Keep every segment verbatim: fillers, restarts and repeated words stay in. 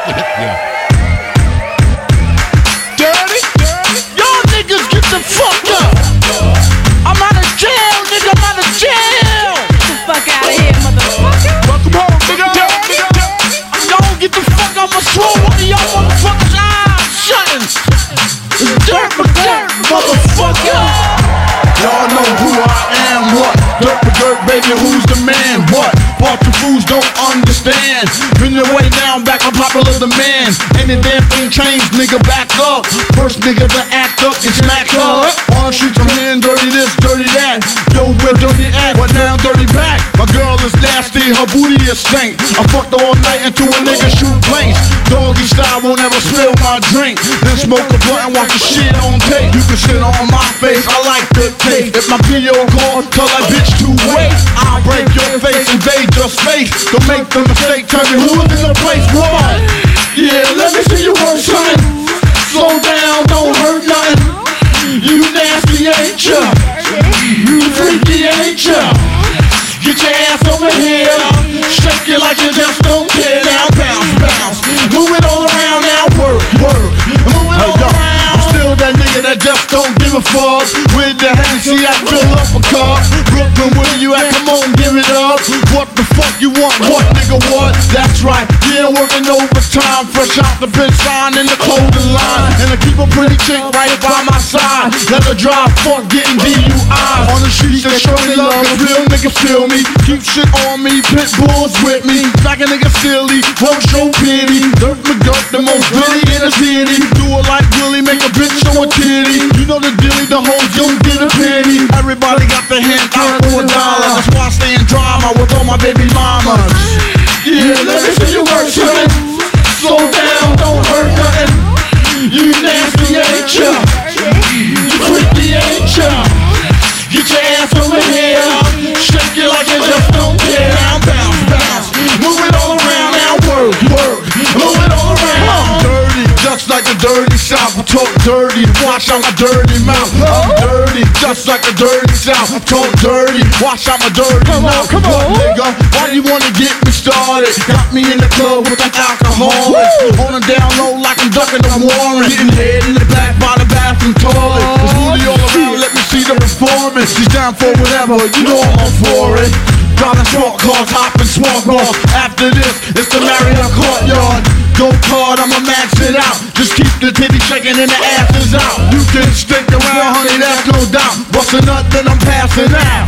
Yeah. Dirty? Y'all niggas get the fuck up. I'm out of jail, nigga, I'm out of jail. Get the fuck out of here, motherfucker. Welcome home, nigga. Y'all get the fuck out my swole. One of y'all motherfuckers eyes shutting. It's Dirt McGirt, motherfucker. Y'all know who I am, what? Dirt McGirt, baby, who's the man, what? Part the fools don't understand. Been your way down, back on popular demand. Ain't a damn thing changed, nigga, back up. First nigga to act up, get smacked up. On the streets, I'm hearing dirty this, dirty that. Yo, where dirty at? But now dirty back. My girl is nasty, her booty is stank. I fucked her all night until a nigga shoot blanks. Doggy style, won't ever spill my drink. Then smoke a blunt and watch the shit on tape. You can sit on my face, I like the tape. If my video call, tell that bitch to wait. I'll break your face, invade your space. Don't make the mistake, tell me who's in the place. What? Yeah, let me see you work, son. Slow down, don't hurt nothing. You nasty, ain't ya? You freaky, ain't ya? Get your ass over here. Shake it like you just don't care. Now bounce, bounce. Move it all around now. Work, work. Move it all around. I'm still that nigga that just don't give a fuck. With the Hennessy, I fill up a cup. Brooklyn, where you at? Come on, give it up. What the fuck you want? What, nigga, what? That's right. Yeah, working overtime. Fresh out the bench sign in the clothing line. And I keep a pretty chick right by my side. Let her drive, fuck getting D U I. On the streets, they show me love. The real niggas feel me. Keep shit on me. Pit bulls with me. Like a nigga silly. Won't show pity. Dirt McGirt, the most really in the city. Do it like Willie, make a bitch show a titty. You know the dilly, the hoes don't get a penny. Everybody got their hand out for a dollar. That's why I stay in drama with all my baby mamas. Yeah, let me see you work, son. Slow down, don't hurt nothing. You nasty, ain't ya? You freaky, ain't ya? Get your ass over here. Shake it like you just don't care. Now bounce, bounce. Move it all around now. Work, work. Move it all around. I'm dirty, just like a dirty South. I talk dirty, wash out my dirty mouth. I'm dirty, just like a dirty South. I talk dirty, wash out my dirty Come on, mouth. come What, on. nigga? Why you wanna get me started? Got me in the club with the alcoholics. On a down low like I'm ducking the Warren. Getting head in the back by the bathroom toilet. There's booty all around, let me see the performance. She's down for whatever, you know I'm all for it. Driving sport cars, hopping swamp off. After this, it's the Marriott Courtyard. Go hard, I'ma max it out. Just keep the titty shaking and the asses out. You can stick around, honey, that's no doubt. Bust a nut, then I'm passing out.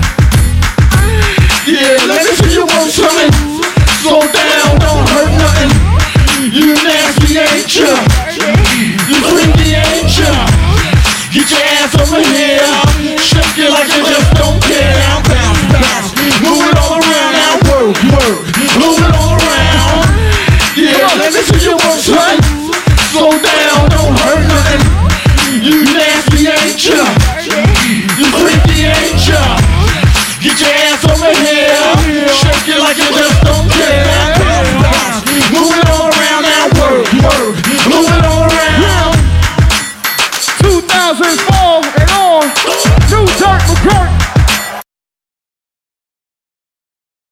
Yeah, let me see you work, son. Slow down, don't hurt nothing. You nasty, ain't ya? You freaky, ain't ya? Get your ass over here. Shake it like you just don't care. Now bounce, bounce. Move it all around now. Work, work. Move it all around. Yeah, let me see you work, son. Slow down, don't hurt nothing. You nasty, ain't ya?